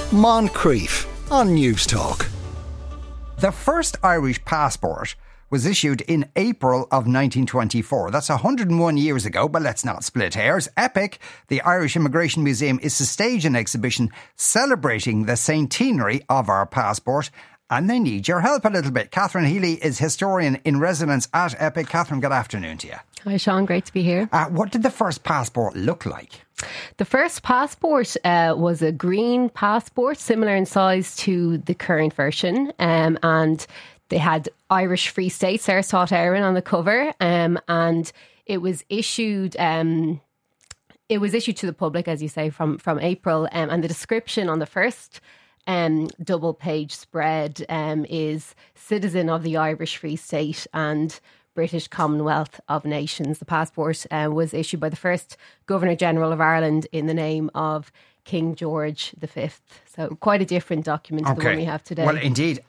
Moncrief on News Talk. The first Irish passport was issued in April of 1924. That's 101 years ago, but let's not split hairs. EPIC, the Irish Immigration Museum, is to stage an exhibition celebrating the centenary of our passport, and they need your help a little bit. Catherine Healy is historian in residence at EPIC. Catherine, good afternoon to you. Hi Sean, great to be here. What did the first passport look like? The first passport was a green passport, similar in size to the current version, and they had Irish Free State, Saoirse Éireann on the cover, and it was issued. It was issued to the public, as you say, from April, and the description on the first double page spread is citizen of the Irish Free State and British Commonwealth of Nations. The passport was issued by the first Governor-General of Ireland in the name of King George V. So quite a different document to the one we have today. Well, indeed.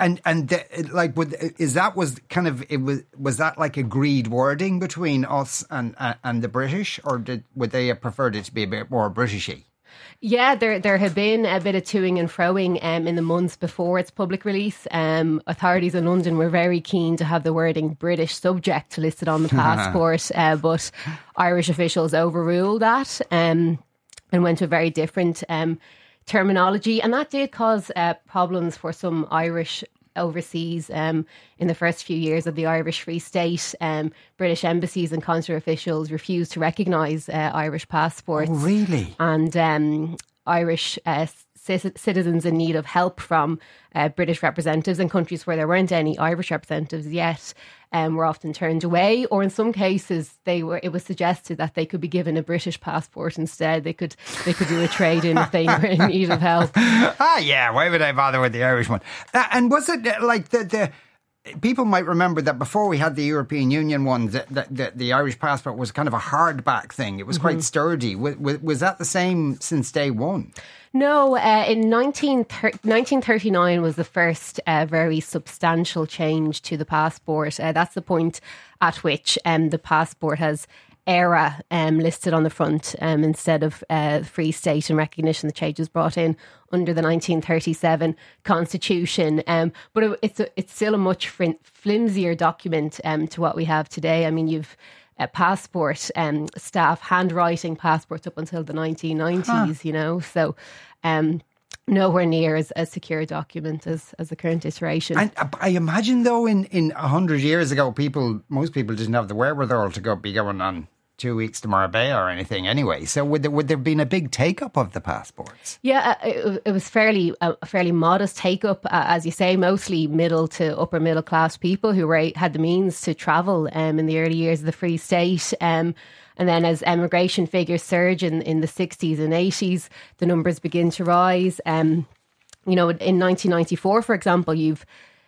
Was that like agreed wording between us and the British, or would they have preferred it to be a bit more Britishy? Yeah, there had been a bit of toing and froing in the months before its public release. Authorities in London were very keen to have the wording British subject listed on the passport, but Irish officials overruled that and went to a very different terminology. And that did cause problems for some Irish overseas in the first few years of the Irish Free State. British embassies and consular officials refused to recognise Irish passports. Oh, really? And Irish citizens in need of help from British representatives in countries where there weren't any Irish representatives yet were often turned away, or in some cases it was suggested that they could be given a British passport instead. They could do a trade-in if they were in need of help. Why would I bother with the Irish one? And was it like the people might remember that before we had the European Union one, the Irish passport was kind of a hardback thing. It was quite sturdy. Was that the same since day one? No, in 1939 was the first very substantial change to the passport. That's the point at which the passport has ERA listed on the front instead of Free State, in recognition the changes brought in under the 1937 Constitution. But it's still a much flimsier document to what we have today. I mean, you've passport staff handwriting passports up until the 1990s, you know, so nowhere near as secure a document as the current iteration. And I imagine, though, in 100 years ago, most people didn't have the wherewithal to be going on 2 weeks to Marbella or anything anyway. So would there have been a big take-up of the passports? Yeah, it was a fairly modest take-up, as you say, mostly middle to upper middle class people who had the means to travel in the early years of the Free State. And then as emigration figures surge in the 60s and 80s, the numbers begin to rise. In 1994, for example, you've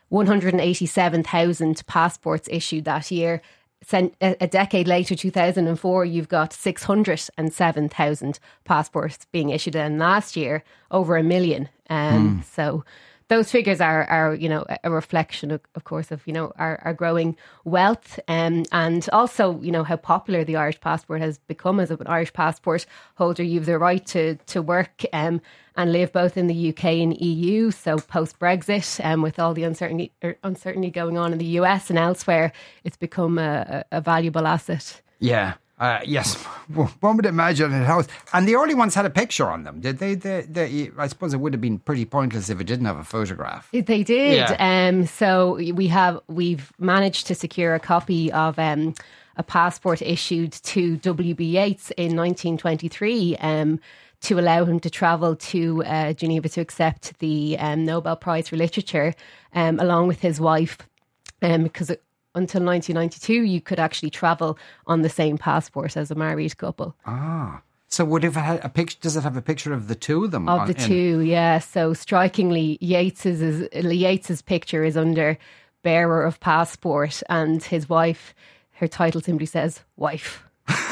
187,000 passports issued that year. A decade later, 2004, you've got 607,000 passports being issued, and last year over 1 million. So those figures are a reflection of course of our growing wealth, and also how popular the Irish passport has become. As an Irish passport holder, you've the right to work and live both in the UK and EU. So post Brexit, with all the uncertainty going on in the US and elsewhere, it's become a valuable asset. Yeah. Yes, one would imagine it has. And the early ones had a picture on them, did they? I suppose it would have been pretty pointless if it didn't have a photograph. They did. Yeah. So we've managed to secure a copy of a passport issued to W.B. Yeats in 1923 to allow him to travel to Geneva to accept the Nobel Prize for Literature along with his wife, because until 1992, you could actually travel on the same passport as a married couple. So would it have had a picture? Does it have a picture of the two of them? Of the two, yeah. So strikingly, Yeats's picture is under bearer of passport, and his wife, her title simply says wife,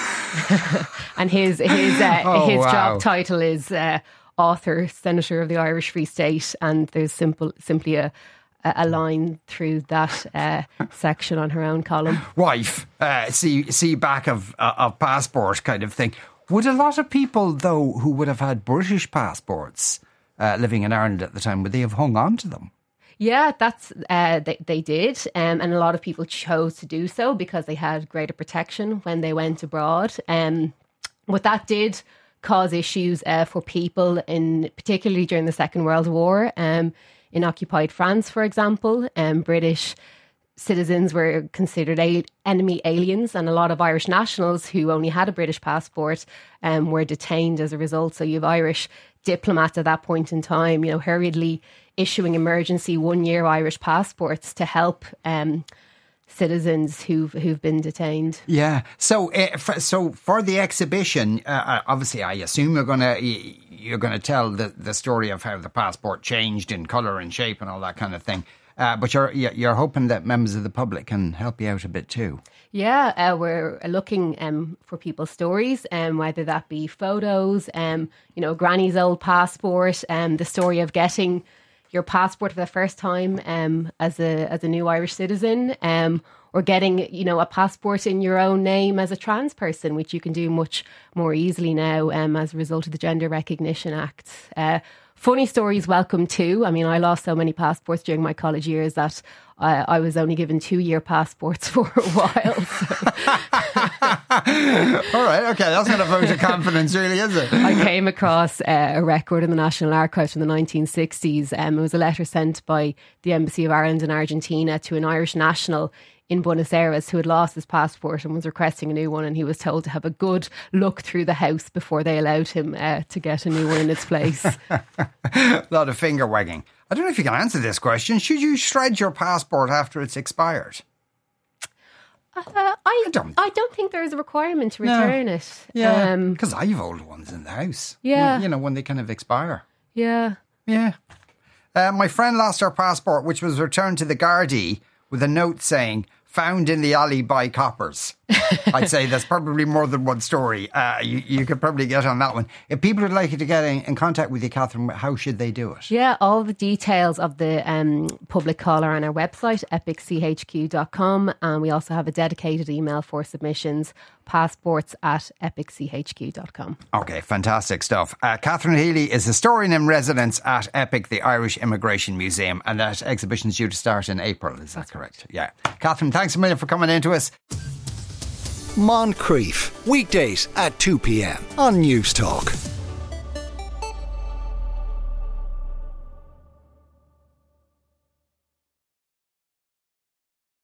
and his job title is author, Senator of the Irish Free State, and there's simply a line through that section on her own column. Wife, see back of passport kind of thing. Would a lot of people, though, who would have had British passports living in Ireland at the time, would they have hung on to them? Yeah, that's they did, and a lot of people chose to do so because they had greater protection when they went abroad. What that did cause issues for people, particularly during the Second World War. In occupied France, for example, British citizens were considered enemy aliens, and a lot of Irish nationals who only had a British passport were detained as a result. So you have Irish diplomats at that point in time, hurriedly issuing emergency 1-year Irish passports to help citizens who've been detained. Yeah. So for the exhibition, obviously, I assume you're gonna tell the story of how the passport changed in colour and shape and all that kind of thing. But you're hoping that members of the public can help you out a bit too. Yeah, we're looking for people's stories, whether that be photos, Granny's old passport, the story of getting your passport for the first time as a new Irish citizen, or getting a passport in your own name as a trans person, which you can do much more easily now as a result of the Gender Recognition Act. Funny stories welcome too. I mean, I lost so many passports during my college years that I was only given 2-year passports for a while. All right, okay, that's not a vote of confidence, really, is it? I came across a record in the National Archives from the 1960s. It was a letter sent by the Embassy of Ireland in Argentina to an Irish national in Buenos Aires who had lost his passport and was requesting a new one, and he was told to have a good look through the house before they allowed him to get a new one in its place. A lot of finger wagging. I don't know if you can answer this question. Should you shred your passport after it's expired? I don't think there is a requirement to return it. Yeah, because I have old ones in the house. Yeah. When they kind of expire. Yeah. Yeah. My friend lost her passport, which was returned to the Gardaí with a note saying, "Found in the alley by coppers." I'd say there's probably more than one story. You could probably get on that one. If people would like you to get in contact with you, Catherine, how should they do it? Yeah, all the details of the public call are on our website, epicchq.com. And we also have a dedicated email for submissions, passports@epicchq.com. Okay, fantastic stuff. Catherine Healy is historian in residence at EPIC, the Irish Immigration Museum, and that exhibition is due to start in April. Is that correct? Yeah. Catherine, thanks a million for coming in to us. Moncrief, weekdays at 2 p.m. on News Talk.